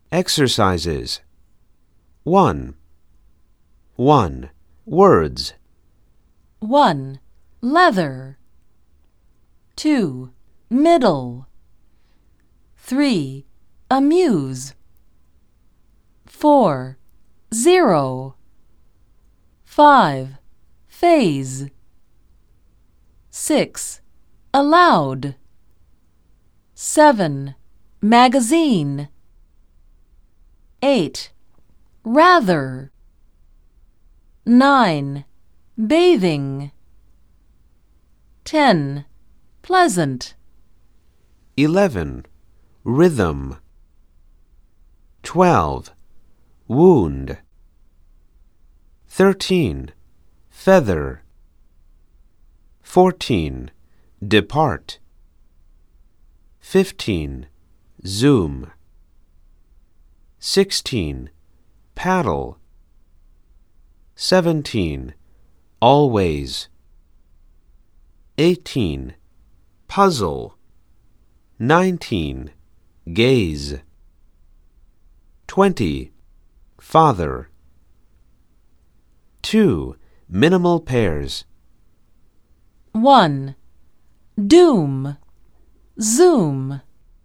Exercises. 1. 1. Words. 1. Leather. 2. Middle. 3. Amuse. 4. 0. 5. Phase. 6. Allowed. 7. Magazine. 8. Rather. 9. Bathing. 10. Pleasant. 11. Rhythm. 12. Wound. 13. Feather. 14. Depart. 15. Zoom. 16. Paddle. 17. Always. 18. Puzzle. 19. Gaze. 20. Father. 2. Minimal pairs. 1. Doom. Zoom.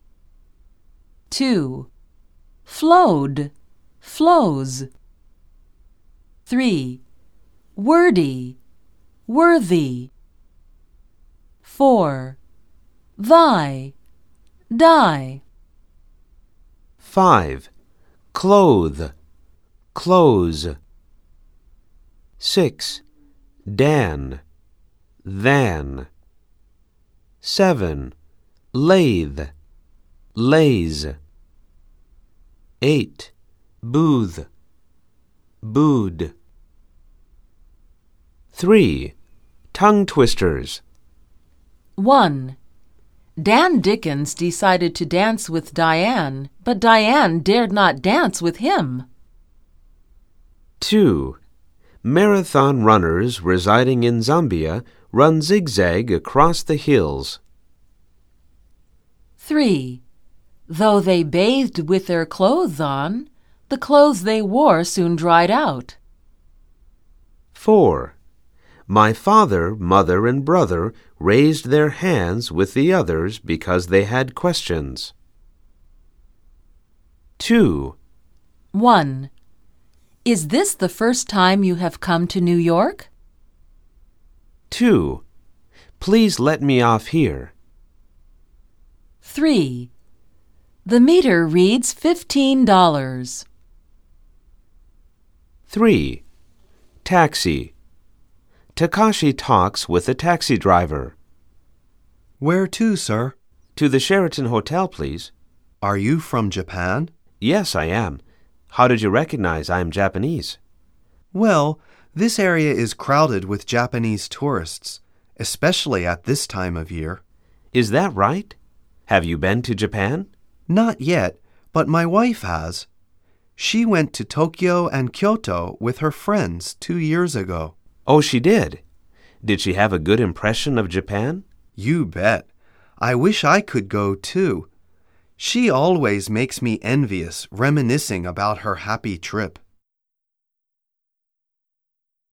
2. Flowed. Flows. 3. Wordy. Worthy. 4. Thy. Die. 5. Clothe. Close. 6. Dan. Than. 7. Lathe. Lays. 8. Booth. Booed. 3. Tongue twisters. 1. Dan Dickens decided to dance with Diane, but Diane dared not dance with him. 2. Marathon runners residing in Zambia run zigzag across the hills. 3. Though they bathed with their clothes on, the clothes they wore soon dried out. 4. My father, mother, and brother raised their hands with the others because they had questions. 2. 1. Is this the first time you have come to New York? 2. Please let me off here. 3. The meter reads $15. 3. Taxi. Takashi talks with a taxi driver. Where to, sir? To the Sheraton Hotel, please. Are you from Japan? Yes, I am. How did you recognize I am Japanese? Well, this area is crowded with Japanese tourists, especially at this time of year. Is that right? Have you been to Japan? Not yet, but my wife has. She went to Tokyo and Kyoto with her friends 2 years ago. Oh, she did? Did she have a good impression of Japan? You bet. I wish I could go too. She always makes me envious, reminiscing about her happy trip.